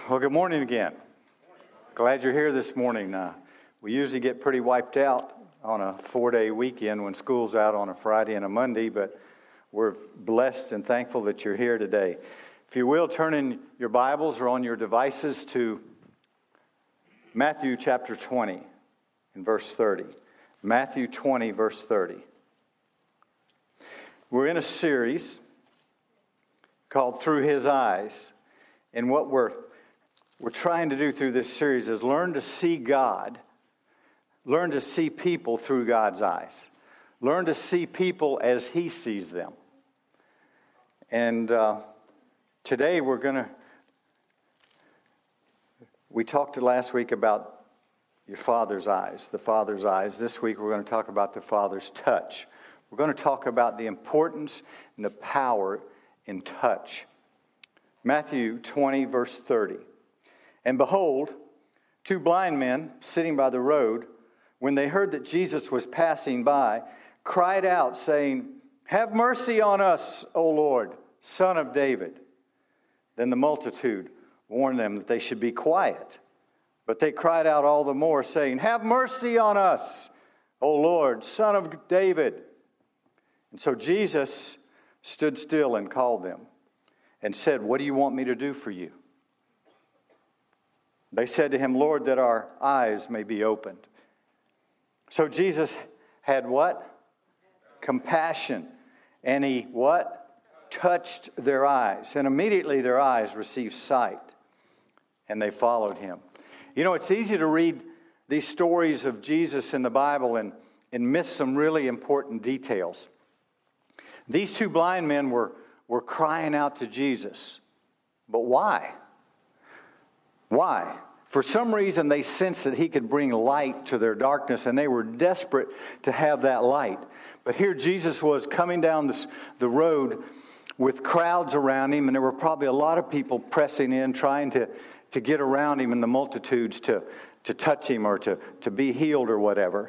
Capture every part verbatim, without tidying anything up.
Well, good morning again. Glad you're here this morning. Uh, we usually get pretty wiped out on a four-day weekend when school's out on a Friday and a Monday, but we're blessed and thankful that you're here today. If you will, turn in your Bibles or on your devices to Matthew chapter twenty and verse thirty. Matthew twenty, verse thirty. We're in a series called Through His Eyes, and what we're we're trying to do through this series is learn to see God, learn to see people through God's eyes, learn to see people as He sees them. And uh, today we're going to, we talked last week about your Father's eyes, the Father's eyes. This week we're going to talk about the Father's touch. We're going to talk about the importance and the power in touch. Matthew twenty, verse thirty. And behold, two blind men sitting by the road, when they heard that Jesus was passing by, cried out, saying, "Have mercy on us, O Lord, Son of David." Then the multitude warned them that they should be quiet. But they cried out all the more, saying, "Have mercy on us, O Lord, Son of David." And so Jesus stood still and called them and said, "What do you want me to do for you?" They said to him, "Lord, that our eyes may be opened." So Jesus had what? Compassion. And he what? Touched their eyes. And immediately their eyes received sight. And they followed him. You know, it's easy to read these stories of Jesus in the Bible and, and miss some really important details. These two blind men were, were crying out to Jesus. But why? Why? For some reason, they sensed that he could bring light to their darkness, and they were desperate to have that light. But here Jesus was coming down this, the road with crowds around him, and there were probably a lot of people pressing in, trying to, to get around him in the multitudes to, to touch him or to, to be healed or whatever.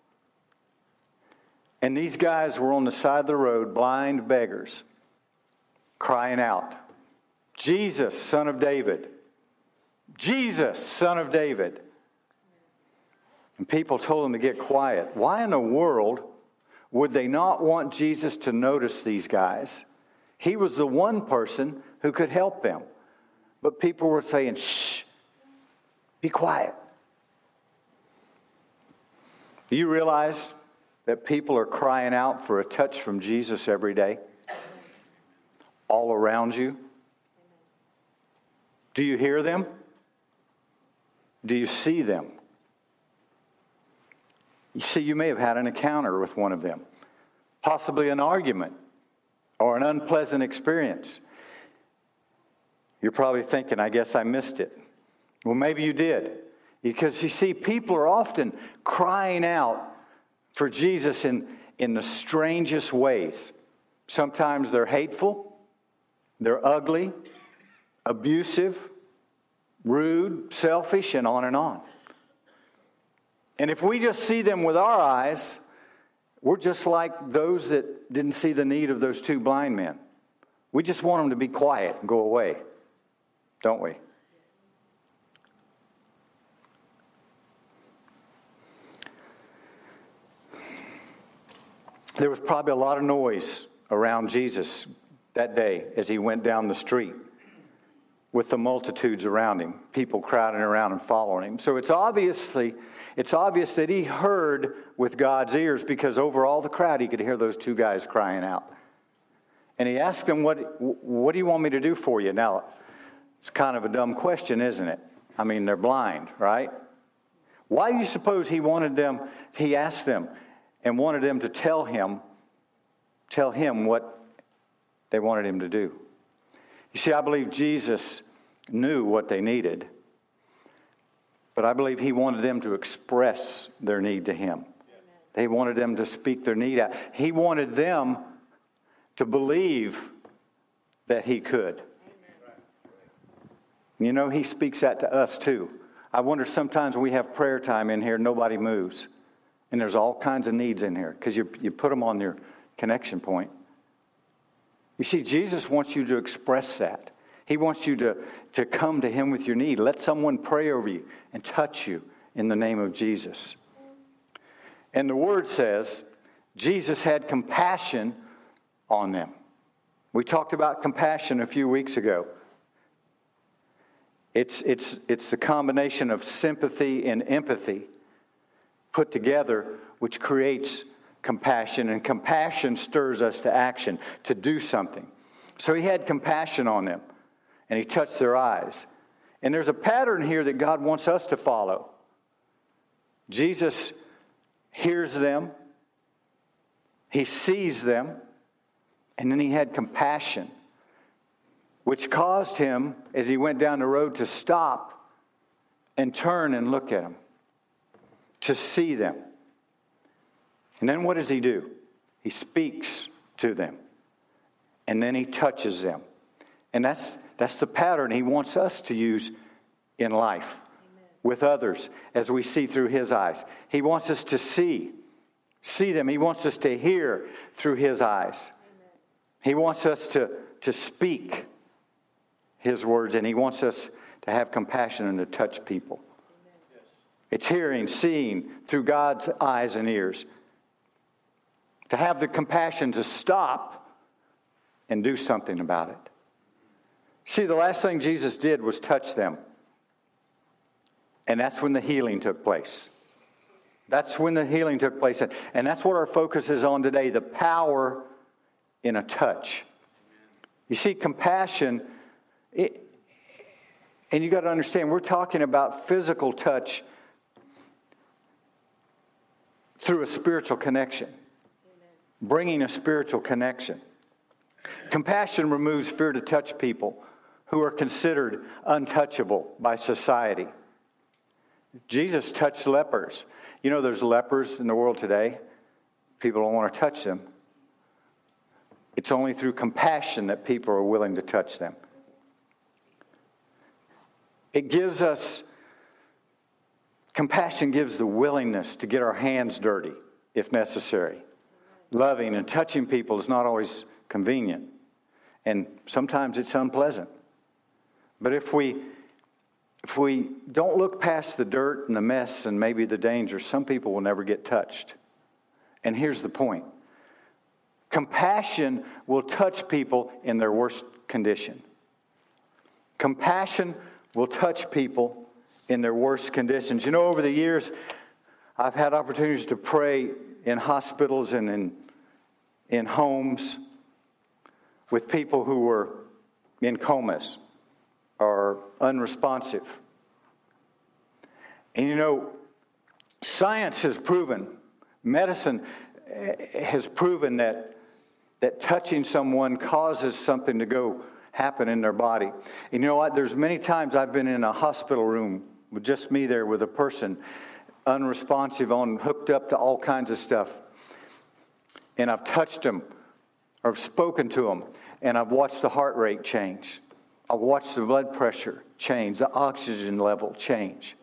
And these guys were on the side of the road, blind beggars, crying out, "Jesus, Son of David. Jesus, Son of David." And people told them to get quiet. Why in the world would they not want Jesus to notice these guys? He was the one person who could help them. But people were saying, "Shh, be quiet." Do you realize that people are crying out for a touch from Jesus every day? All around you? Do you hear them? Do you see them? You see, you may have had an encounter with one of them, possibly an argument or an unpleasant experience. You're probably thinking, "I guess I missed it." Well, maybe you did. Because you see, people are often crying out for Jesus in, in the strangest ways. Sometimes they're hateful, they're ugly, abusive, rude, selfish, and on and on. And if we just see them with our eyes, we're just like those that didn't see the need of those two blind men. We just want them to be quiet and go away, don't we? There was probably a lot of noise around Jesus that day as he went down the street, with the multitudes around him, people crowding around and following him. So it's obviously, it's obvious that he heard with God's ears, because over all the crowd he could hear those two guys crying out. And he asked them, what, what do you want me to do for you? Now, it's kind of a dumb question, isn't it? I mean, they're blind, right? Why do you suppose he wanted them, he asked them and wanted them to tell him, tell him what they wanted him to do? You see, I believe Jesus knew what they needed, but I believe he wanted them to express their need to him. They wanted them to speak their need out. He wanted them to believe that he could. You know, he speaks that to us too. I wonder sometimes when we have prayer time in here, nobody moves. And there's all kinds of needs in here because you, you put them on your connection point. You see, Jesus wants you to express that. He wants you to, to come to him with your need. Let someone pray over you and touch you in the name of Jesus. And the word says, Jesus had compassion on them. We talked about compassion a few weeks ago. It's, it's, it's the combination of sympathy and empathy put together, which creates compassion. And compassion stirs us to action, to do something. So he had compassion on them, and he touched their eyes. And there's a pattern here that God wants us to follow. Jesus hears them, he sees them, and then he had compassion, which caused him, as he went down the road, to stop and turn and look at them, to see them. And then what does he do? He speaks to them, and then he touches them. And that's that's the pattern he wants us to use in life. Amen. With others as we see through his eyes. He wants us to see, see them. He wants us to hear through his eyes. Amen. He wants us to, to speak his words, and he wants us to have compassion and to touch people. Amen. It's hearing, seeing through God's eyes and ears. To have the compassion to stop and do something about it. See, the last thing Jesus did was touch them. And that's when the healing took place. That's when the healing took place. And that's what our focus is on today, the power in a touch. You see, compassion, it, and you got to understand, we're talking about physical touch through a spiritual connection. Bringing a spiritual connection. Compassion removes fear to touch people who are considered untouchable by society. Jesus touched lepers. You know, there's lepers in the world today. People don't want to touch them. It's only through compassion that people are willing to touch them. It gives us, compassion gives the willingness to get our hands dirty if necessary. Loving and touching people is not always convenient. And sometimes it's unpleasant. But if we if we don't look past the dirt and the mess and maybe the danger, some people will never get touched. And here's the point. Compassion will touch people in their worst condition. Compassion will touch people in their worst conditions. You know, over the years, I've had opportunities to pray in hospitals and in, in homes with people who were in comas or unresponsive. And you know, science has proven, medicine has proven that that touching someone causes something to go happen in their body. And you know what? There's many times I've been in a hospital room with just me there with a person unresponsive, on hooked up to all kinds of stuff. And I've touched them or I've spoken to them, and I've watched the heart rate change. I've watched the blood pressure change, the oxygen level change.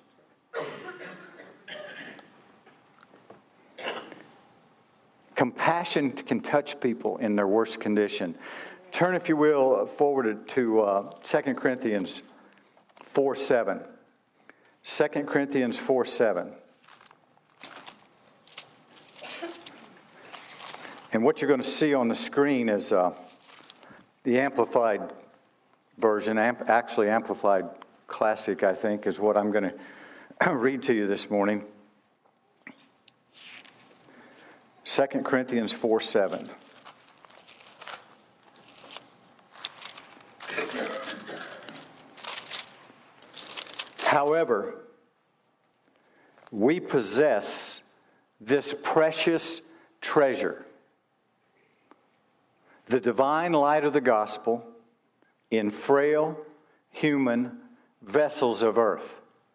Compassion can touch people in their worst condition. Turn, if you will, forward to uh, Second Corinthians four seven. Second Corinthians four seven. And what you're going to see on the screen is uh, the Amplified version, amp- actually Amplified Classic, I think, is what I'm going to read to you this morning. Second Corinthians four seven. However, we possess this precious treasure, the divine light of the gospel, in frail human vessels of earth,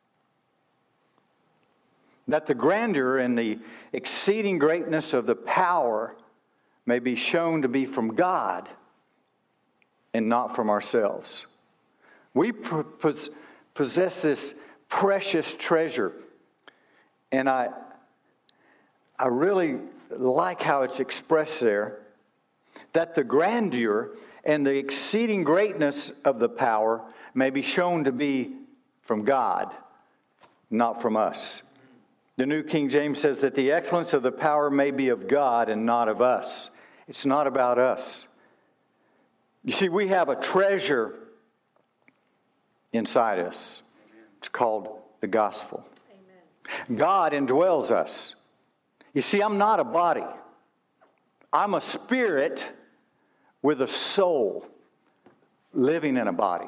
that the grandeur and the exceeding greatness of the power may be shown to be from God and not from ourselves. We possess this precious treasure, and I, I really like how it's expressed there, that the grandeur and the exceeding greatness of the power may be shown to be from God, not from us. The New King James says that the excellence of the power may be of God and not of us. It's not about us. You see, we have a treasure inside us. It's called the gospel. Amen. God indwells us. You see, I'm not a body. I'm a spirit with a soul living in a body.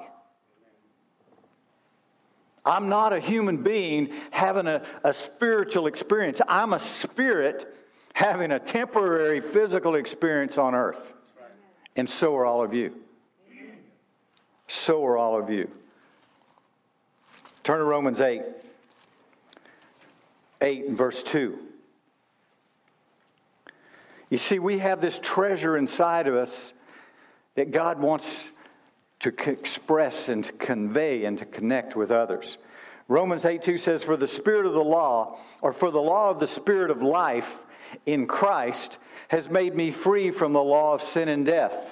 I'm not a human being having a, a spiritual experience. I'm a spirit having a temporary physical experience on earth. And so are all of you. So are all of you. Turn to Romans eight. eight and verse two. You see, we have this treasure inside of us that God wants to express and to convey and to connect with others. Romans eight two says, for the spirit of the law, or for the law of the spirit of life in Christ has made me free from the law of sin and death.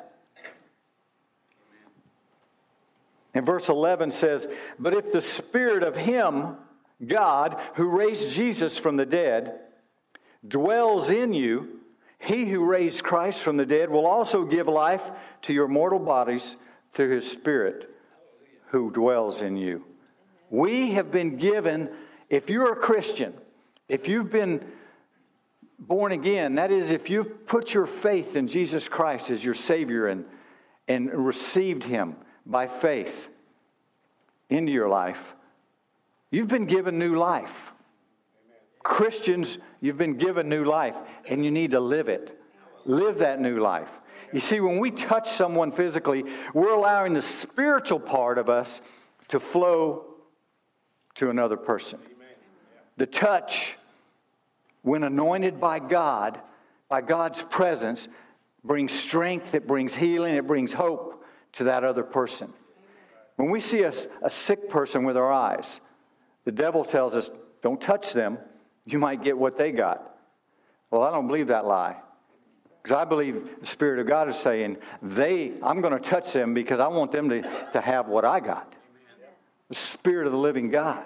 And verse eleven says, but if the spirit of him, God, who raised Jesus from the dead, dwells in you, he who raised Christ from the dead will also give life to your mortal bodies through his Spirit who dwells in you. We have been given, if you're a Christian, if you've been born again, that is, if you've put your faith in Jesus Christ as your Savior and, and received him by faith into your life, you've been given new life. Christians, you've been given new life, and you need to live it. Live that new life. You see, when we touch someone physically, we're allowing the spiritual part of us to flow to another person. The touch, when anointed by God, by God's presence, brings strength, it brings healing, it brings hope to that other person. When we see a, a sick person with our eyes, the devil tells us, don't touch them. You might get what they got. Well, I don't believe that lie. Because I believe the Spirit of God is saying, they, I'm going to touch them because I want them to, to have what I got. The Spirit of the living God.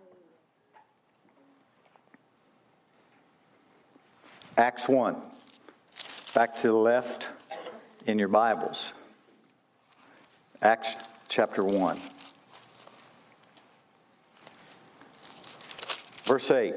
Acts one. Back to the left in your Bibles. Acts chapter one. Verse eight.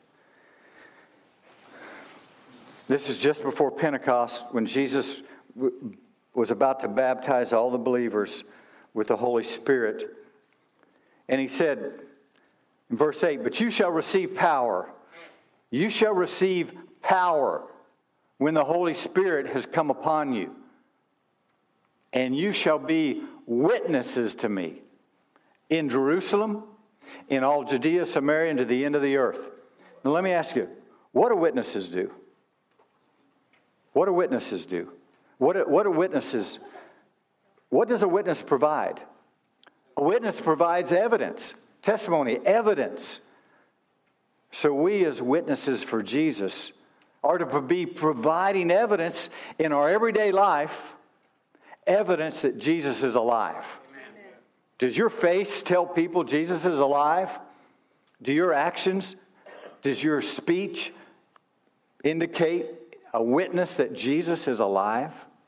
This is just before Pentecost, when Jesus w- was about to baptize all the believers with the Holy Spirit. And he said, in verse eight, but you shall receive power. You shall receive power when the Holy Spirit has come upon you. And you shall be witnesses to me in Jerusalem, in all Judea, Samaria, and to the end of the earth. Now let me ask you, what do witnesses do? What do witnesses do? What do, what do witnesses, what does a witness provide? A witness provides evidence, testimony, evidence. So we as witnesses for Jesus are to be providing evidence in our everyday life, evidence that Jesus is alive. Amen. Does your face tell people Jesus is alive? Do your actions, does your speech indicate a witness that Jesus is alive?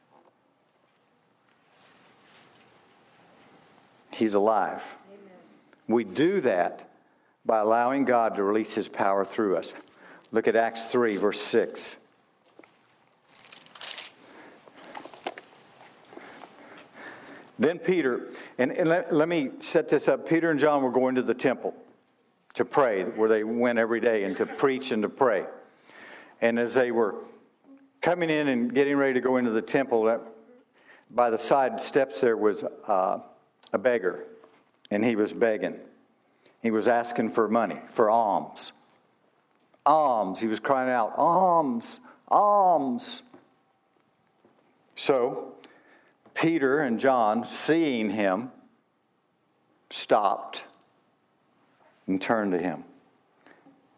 He's alive. Amen. We do that by allowing God to release his power through us. Look at Acts three, verse six. Then Peter, and, and let, let me set this up. Peter and John were going to the temple to pray, where they went every day, and to preach and to pray. And as they were coming in and getting ready to go into the temple, by the side steps there was uh, a beggar, and he was begging. He was asking for money, for alms. Alms. He was crying out, alms, alms. So Peter and John, seeing him, stopped and turned to him.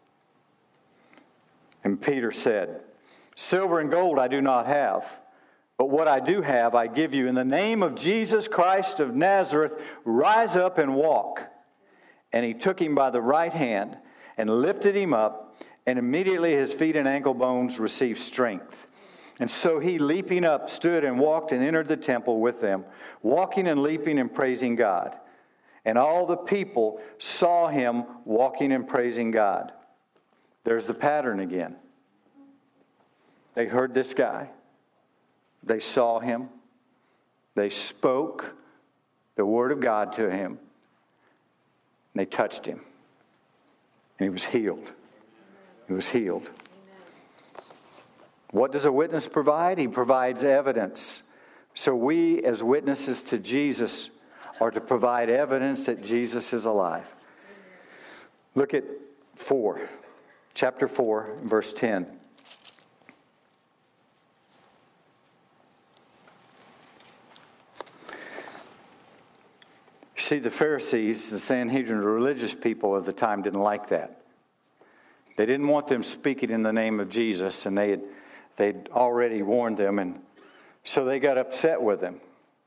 And Peter said, silver and gold I do not have, But what I do have, I give you. In the name of Jesus Christ of Nazareth, rise up and walk. And he took him by the right hand and lifted him up, and immediately his feet and ankle bones received strength. And so he, leaping up, stood and walked and entered the temple with them, walking and leaping and praising God. And all the people saw him walking and praising God. There's the pattern again. They heard this guy. They saw him. They spoke the word of God to him. And they touched him. And he was healed. He was healed. What does a witness provide? He provides evidence. So we, as witnesses to Jesus, are to provide evidence that Jesus is alive. Look at four, chapter four, verse ten. See, the Pharisees, the Sanhedrin, the religious people of the time didn't like that. They didn't want them speaking in the name of Jesus, and they had they'd already warned them, and so they got upset with them.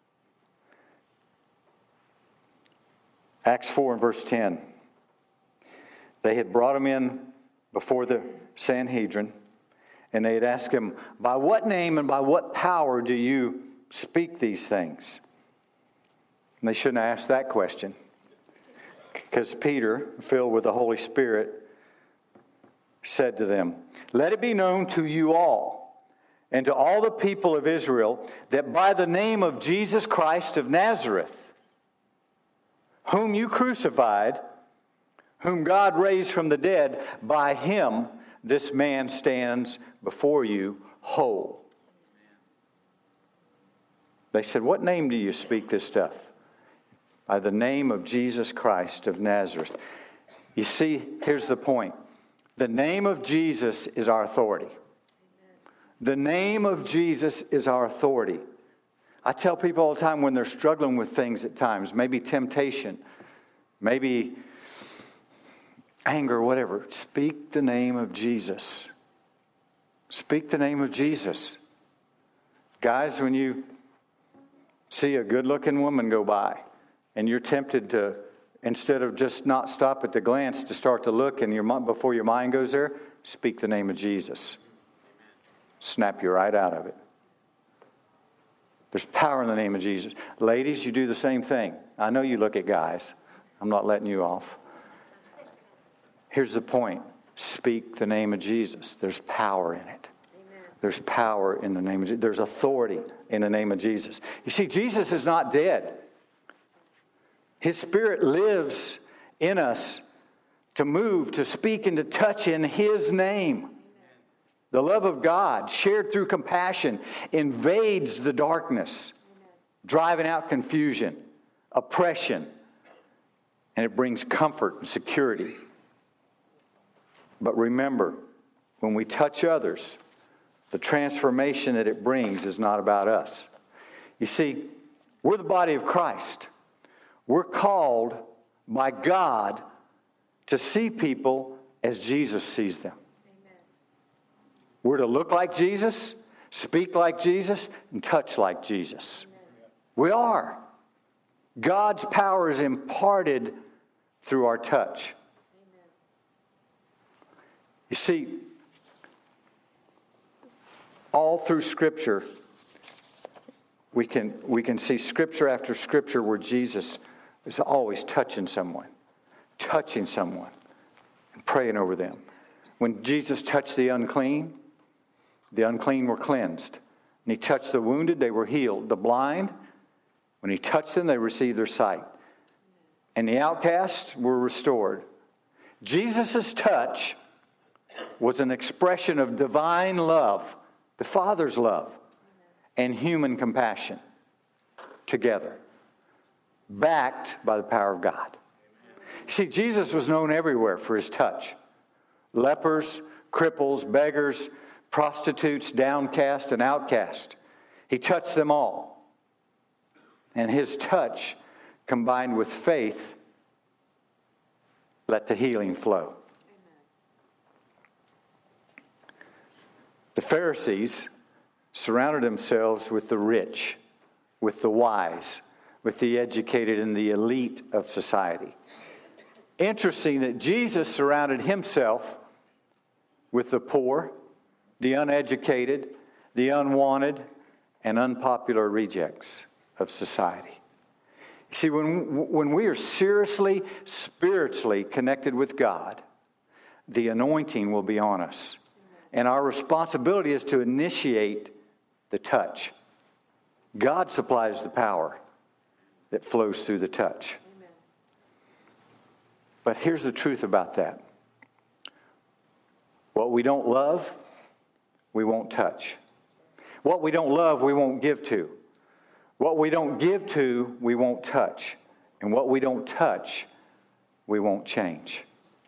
Acts four and verse ten. They had brought him in before the Sanhedrin, and they had asked him, by what name and by what power do you speak these things? And they shouldn't have asked that question, because Peter, filled with the Holy Spirit, said to them, let it be known to you all and to all the people of Israel that by the name of Jesus Christ of Nazareth, whom you crucified, whom God raised from the dead, by him this man stands before you whole. They said, what name do you speak this stuff? By the name of Jesus Christ of Nazareth. You see, here's the point. The name of Jesus is our authority. The name of Jesus is our authority. I tell people all the time when they're struggling with things at times, maybe temptation, maybe anger, whatever, speak the name of Jesus. Speak the name of Jesus. Guys, when you see a good-looking woman go by and you're tempted to, instead of just not stop at the glance, to start to look and your before your mind goes there, speak the name of Jesus. Snap you right out of it. There's power in the name of Jesus. Ladies, you do the same thing. I know you look at guys. I'm not letting you off. Here's the point. Speak the name of Jesus. There's power in it. Amen. There's power in the name of Jesus. There's authority in the name of Jesus. You see, Jesus is not dead. His Spirit lives in us to move, to speak, and to touch in His name. The love of God, shared through compassion, invades the darkness, driving out confusion, oppression, and it brings comfort and security. But remember, when we touch others, the transformation that it brings is not about us. You see, we're the body of Christ. We're called by God to see people as Jesus sees them. Amen. We're to look like Jesus, speak like Jesus, and touch like Jesus. Amen. We are. God's power is imparted through our touch. Amen. You see, all through Scripture, we can we can see Scripture after Scripture where Jesus is always touching someone, touching someone, and praying over them. When Jesus touched the unclean, the unclean were cleansed. When He touched the wounded, they were healed. The blind, when He touched them, they received their sight. And the outcasts were restored. Jesus' touch was an expression of divine love, the Father's love, and human compassion together, backed by the power of God. You see, Jesus was known everywhere for His touch. Lepers, cripples, beggars, prostitutes, downcast, and outcast. He touched them all. And His touch, combined with faith, let the healing flow. The Pharisees, surrounded themselves with the rich, with the wise, with the educated and the elite of society. Interesting that Jesus surrounded himself with the poor, the uneducated, the unwanted, and unpopular rejects of society. You see, when, when we are seriously, spiritually connected with God, the anointing will be on us. And our responsibility is to initiate the touch. God supplies the power that flows through the touch. Amen. But here's the truth about that. What we don't love, we won't touch. What we don't love, we won't give to. What we don't give to, we won't touch. And what we don't touch, we won't change.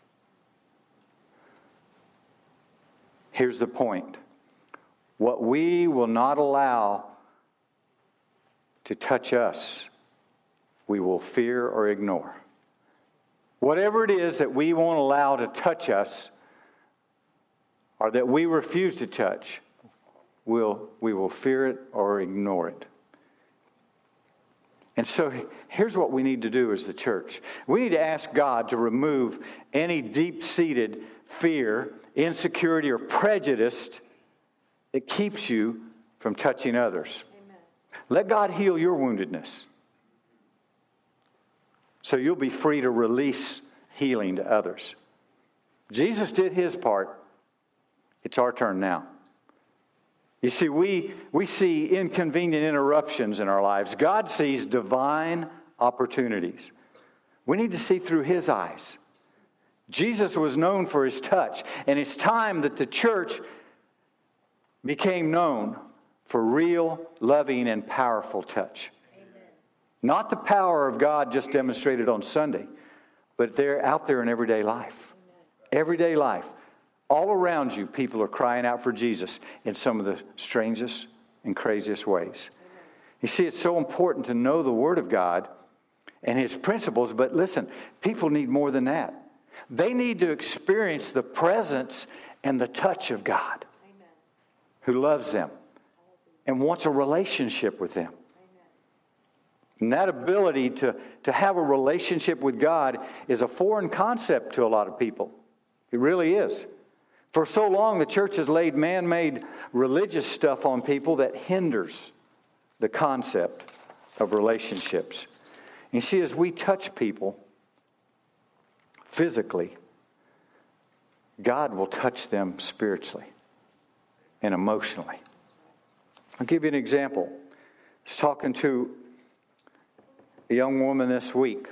Here's the point. What we will not allow to touch us, we will fear or ignore. Whatever it is that we won't allow to touch us, or that we refuse to touch, we'll, we will fear it or ignore it. And so here's what we need to do as the church. We need to ask God to remove any deep-seated fear, insecurity, or prejudice that keeps you from touching others. Amen. Let God heal your woundedness, so you'll be free to release healing to others. Jesus did his part. It's our turn now. You see, we, we see inconvenient interruptions in our lives. God sees divine opportunities. We need to see through his eyes. Jesus was known for his touch, and it's time that the church became known for real, loving, and powerful touch. Amen. Not the power of God just demonstrated on Sunday, but they're out there in everyday life. Amen. Everyday life. All around you, people are crying out for Jesus in some of the strangest and craziest ways. Amen. You see, it's so important to know the Word of God and his principles, but listen, people need more than that. They need to experience the presence and the touch of God. Amen. Who loves them and wants a relationship with them. Amen. And that ability to, to have a relationship with God is a foreign concept to a lot of people. It really is. For so long, the church has laid man-made religious stuff on people that hinders the concept of relationships. And you see, as we touch people physically, God will touch them spiritually and emotionally. I'll give you an example. I was talking to a young woman this week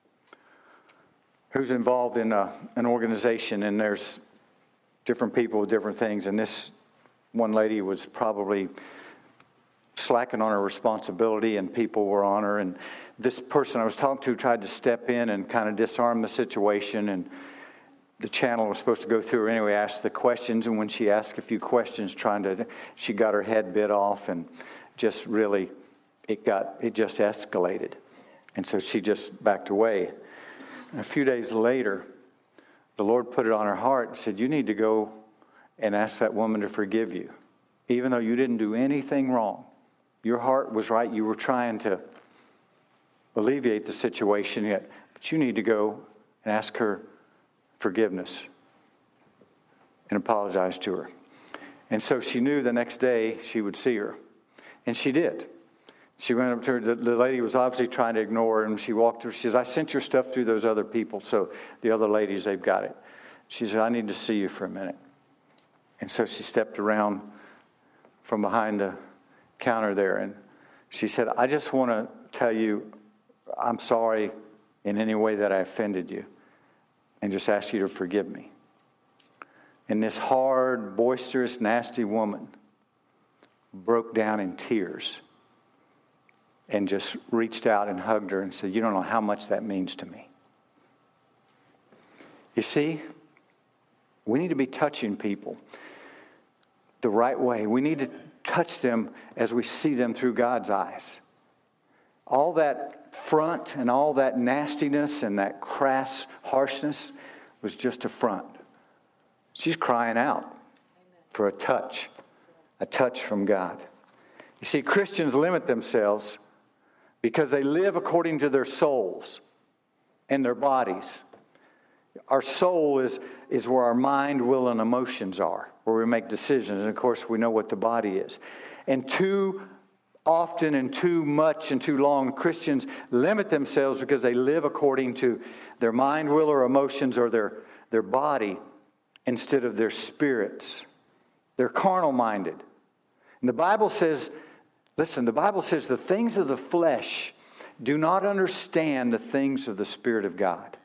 who's involved in a, an organization, and there's different people with different things, and this one lady was probably slacking on her responsibility, and people were on her, and this person I was talking to tried to step in and kind of disarm the situation, and the channel was supposed to go through her anyway, asked the questions, and when she asked a few questions, trying to, she got her head bit off, and just really, it got, it just escalated, and so she just backed away. And a few days later, the Lord put it on her heart and said, you need to go and ask that woman to forgive you. Even though you didn't do anything wrong. Your heart was right. You were trying to alleviate the situation yet. But you need to go and ask her forgiveness and apologize to her. And so she knew the next day she would see her. And she did. She went up to her. The, the lady was obviously trying to ignore her, and she walked to her. She says, I sent your stuff through those other people, so the other ladies, they've got it. She said, I need to see you for a minute. And so she stepped around from behind the counter there, and she said, I just want to tell you I'm sorry in any way that I offended you, and just ask you to forgive me. And this hard, boisterous, nasty woman broke down in tears and just reached out and hugged her and said, you don't know how much that means to me. You see, we need to be touching people the right way. We need to touch them as we see them through God's eyes. All that front and all that nastiness and that crass harshness was just a front. She's crying out for a touch a touch from God. You see, Christians limit themselves because they live according to their souls and their bodies. Our soul is, is where our mind, will, and emotions are, where we make decisions. And of course, we know what the body is. And too often and too much and too long, Christians limit themselves because they live according to their mind, will, or emotions, or their, their body instead of their spirits. They're carnal-minded. And the Bible says, listen, the Bible says the things of the flesh do not understand the things of the Spirit of God.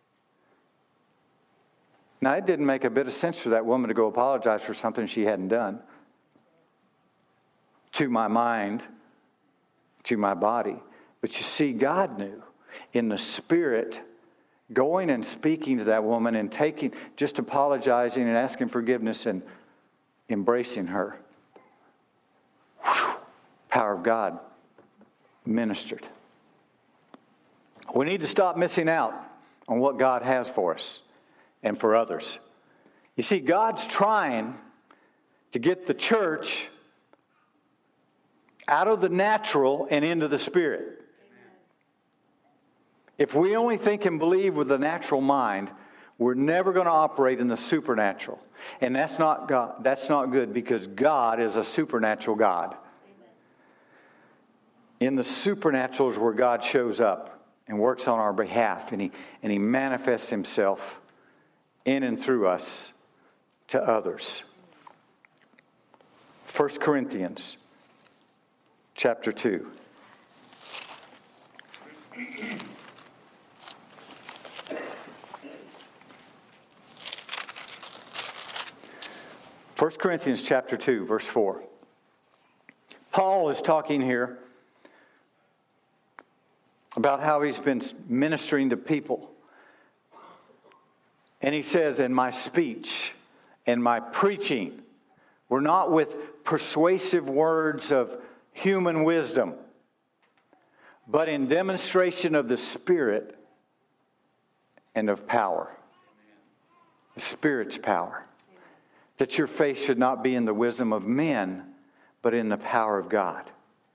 Now, it didn't make a bit of sense for that woman to go apologize for something she hadn't done. To my mind, to my body. But you see, God knew in the Spirit, going and speaking to that woman and taking, just apologizing and asking forgiveness and embracing her. Whew, power of God ministered. We need to stop missing out on what God has for us and for others. You see, God's trying to get the church out of the natural and into the Spirit. Amen. If we only think and believe with the natural mind, we're never going to operate in the supernatural. And that's not God. That's not good, because God is a supernatural God. Amen. In the supernatural is where God shows up and works on our behalf, and he and he manifests himself in and through us to others. First Corinthians chapter two. First Corinthians chapter two, verse four. Paul is talking here about how he's been ministering to people. And he says, in my speech and my preaching were not with persuasive words of human wisdom, but in demonstration of the Spirit and of power. The Spirit's power. That your faith should not be in the wisdom of men, but in the power of God.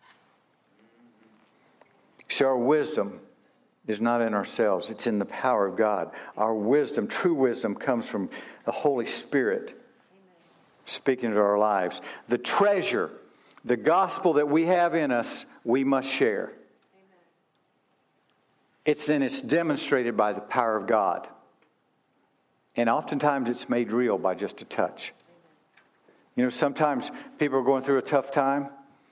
So our wisdom is not in ourselves. It's in the power of God. Our wisdom, true wisdom, comes from the Holy Spirit. Amen. Speaking to our lives. The treasure, the gospel that we have in us, we must share. Amen. It's then it's demonstrated by the power of God. And oftentimes it's made real by just a touch. Amen. You know, sometimes people are going through a tough time,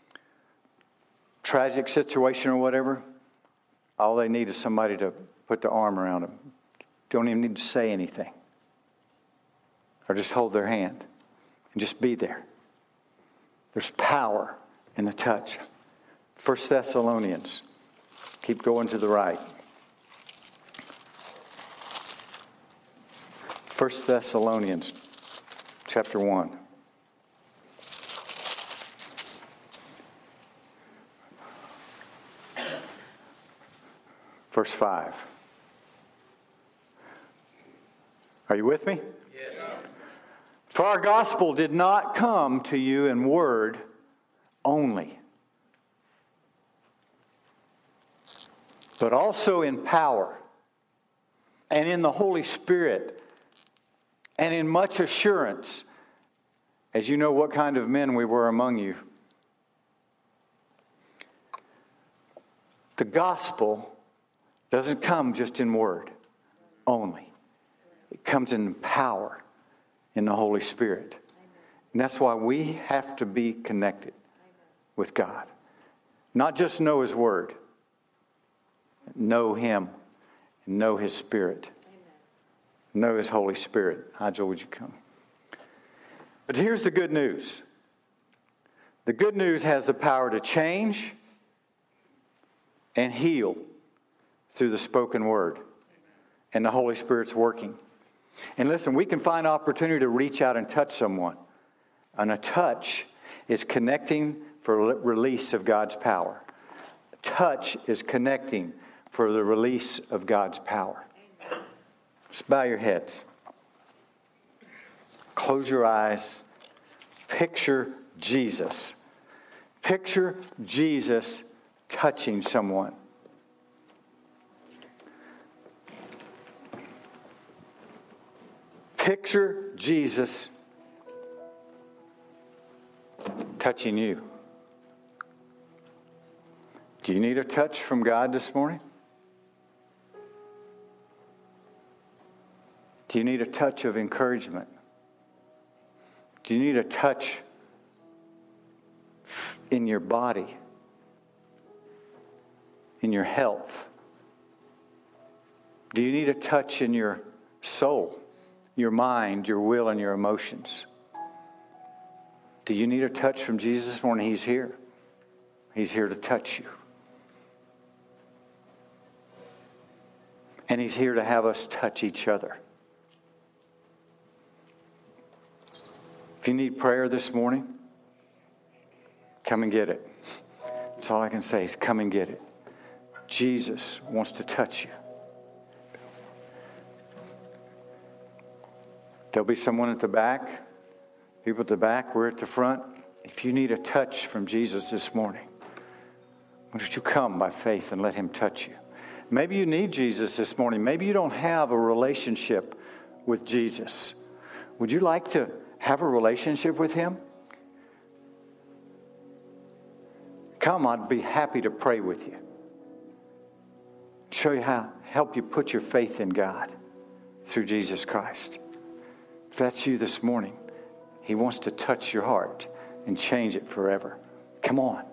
tragic situation or whatever. All they need is somebody to put their arm around them. Don't even need to say anything. Or just hold their hand and just be there. There's power in the touch. First Thessalonians. Keep going to the right. First Thessalonians chapter one. Verse five. Are you with me? Yes. For our gospel did not come to you in word only, but also in power and in the Holy Spirit and in much assurance, as you know what kind of men we were among you. The gospel doesn't come just in word only. It comes in power in the Holy Spirit. And that's why we have to be connected with God. Not just know His Word. Know Him. And know His Spirit. Know His Holy Spirit. Nigel, would you come? But here's the good news. The good news has the power to change and heal through the spoken word. And the Holy Spirit's working. And listen, we can find opportunity to reach out and touch someone. And a touch is connecting for release of God's power. A touch is connecting for the release of God's power. Just bow your heads. Close your eyes. Picture Jesus. Picture Jesus touching someone. Picture Jesus touching you. Do you need a touch from God this morning? Do you need a touch of encouragement? Do you need a touch in your body, in your health? Do you need a touch in your soul, your mind, your will, and your emotions? Do you need a touch from Jesus this morning? He's here. He's here to touch you. And He's here to have us touch each other. If you need prayer this morning, come and get it. That's all I can say is come and get it. Jesus wants to touch you. There'll be someone at the back. People at the back, we're at the front. If you need a touch from Jesus this morning, why don't you come by faith and let Him touch you? Maybe you need Jesus this morning. Maybe you don't have a relationship with Jesus. Would you like to have a relationship with Him? Come, I'd be happy to pray with you. Show you how, help you put your faith in God through Jesus Christ. If that's you this morning, He wants to touch your heart and change it forever. Come on.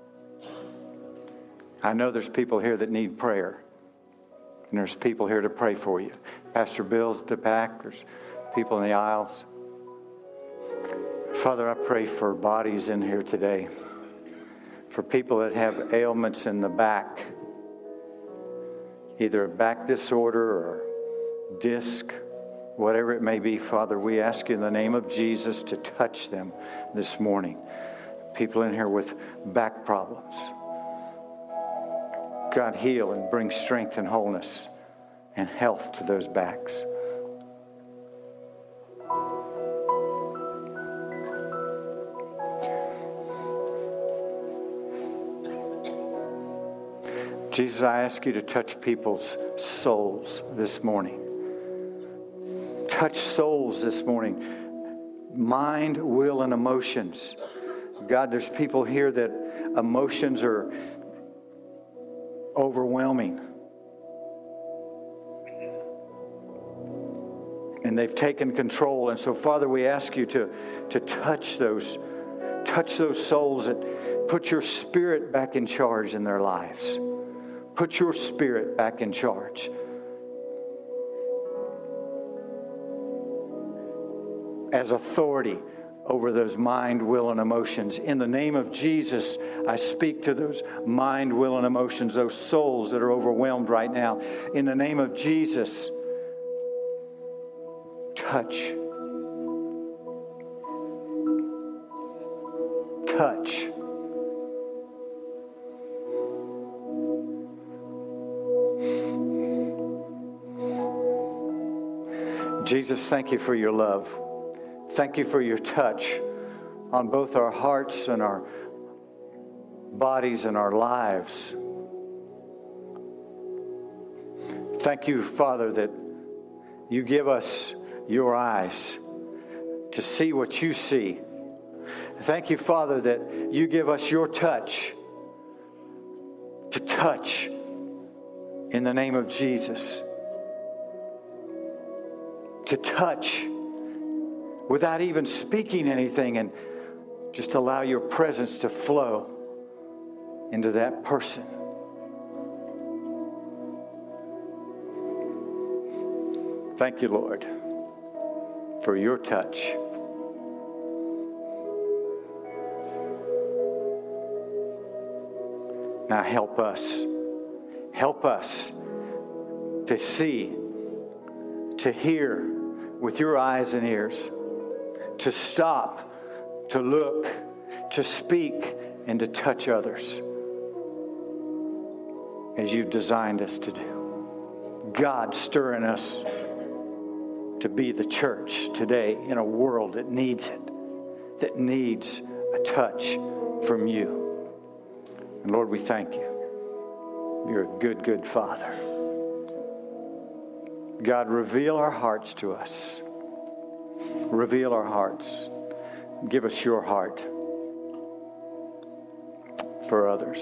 I know there's people here that need prayer. And there's people here to pray for you. Pastor Bill's at the back. There's people in the aisles. Father, I pray for bodies in here today. For people that have ailments in the back. Either a back disorder or disc. Whatever it may be, Father, we ask you in the name of Jesus to touch them this morning. People in here with back problems. God, heal and bring strength and wholeness and health to those backs. Jesus, I ask you to touch people's souls this morning. Touch souls this morning. Mind, will, and emotions. God, there's people here that emotions are overwhelming. And they've taken control. And so, Father, we ask you to, to touch those, touch those souls that put your Spirit back in charge in their lives. Put your Spirit back in charge. As authority over those mind, will, and emotions. In the name of Jesus, I speak to those mind, will, and emotions, those souls that are overwhelmed right now. In the name of Jesus, touch. Touch. Jesus, thank you for your love. Thank you for your touch on both our hearts and our bodies and our lives. Thank you, Father, that you give us your eyes to see what you see. Thank you, Father, that you give us your touch to touch in the name of Jesus. To touch without even speaking anything, and just allow your presence to flow into that person. Thank you, Lord, for your touch. Now help us. Help us to see, to hear with your eyes and ears, to stop, to look, to speak, and to touch others as you've designed us to do. God, stirring us to be the church today in a world that needs it, that needs a a touch from you. And Lord, we thank you. You're a good, good Father. God, reveal our hearts to us. Reveal our hearts. Give us your heart for others.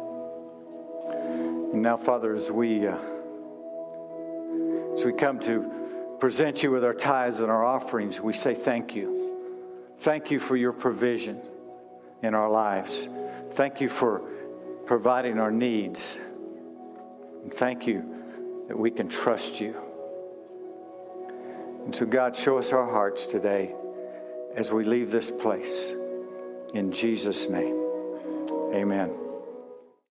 And now, Father, as we uh, as we come to present you with our tithes and our offerings, we say thank you. Thank you for your provision in our lives. Thank you for providing our needs. And thank you that we can trust you. And so, God, show us our hearts today as we leave this place. In Jesus' name, amen.